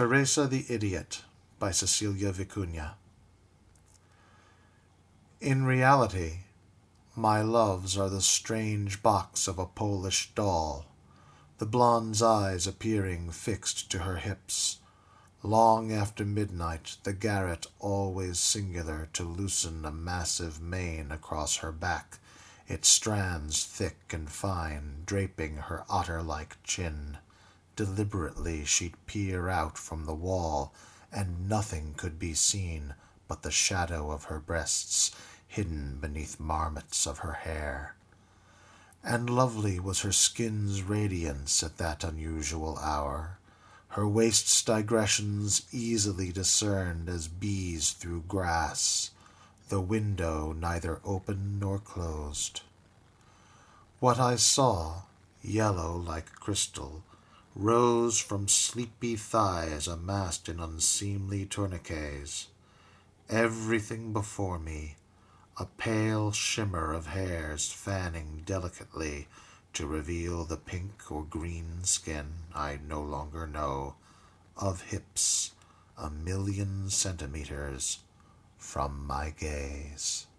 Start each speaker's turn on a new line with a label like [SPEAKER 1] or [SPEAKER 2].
[SPEAKER 1] Teresa the Idiot by Cecilia Vicuña. In reality, my loves are the strange box of a Polish doll, the blonde's eyes appearing fixed to her hips. Long after midnight, the garret always singular to loosen a massive mane across her back, its strands thick and fine, draping her otter-like chin. Deliberately she'd peer out from the wall, and nothing could be seen but the shadow of her breasts, hidden beneath marmots of her hair. And lovely was her skin's radiance at that unusual hour, her waist's digressions easily discerned as bees through grass, the window neither open nor closed. What I saw, yellow like crystal, rose from sleepy thighs amassed in unseemly tourniquets. Everything before me, a pale shimmer of hairs fanning delicately to reveal the pink or green skin I no longer know, of hips 1,000,000 centimeters from my gaze.